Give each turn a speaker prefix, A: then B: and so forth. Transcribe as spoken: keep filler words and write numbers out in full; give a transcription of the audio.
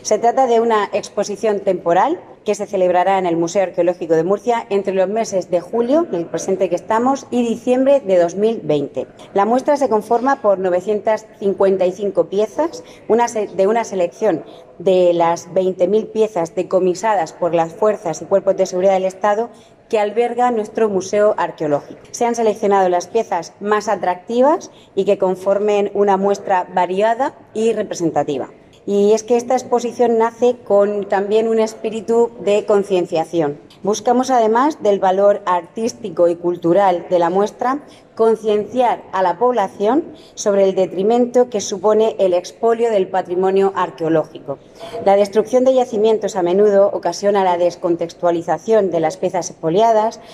A: Se trata de una exposición temporal que se celebrará en el Museo Arqueológico de Murcia entre los meses de julio, el presente que estamos, y diciembre de dos mil veinte. La muestra se conforma por novecientas cincuenta y cinco piezas, una de una selección de las veinte mil piezas decomisadas por las fuerzas y cuerpos de seguridad del Estado que alberga nuestro Museo Arqueológico. Se han seleccionado las piezas más atractivas y que conformen una muestra variada y representativa. Y es que esta exposición nace con también un espíritu de concienciación. Buscamos, además del valor artístico y cultural de la muestra, concienciar a la población sobre el detrimento que supone el expolio del patrimonio arqueológico. La destrucción de yacimientos a menudo ocasiona la descontextualización de las piezas expoliadas,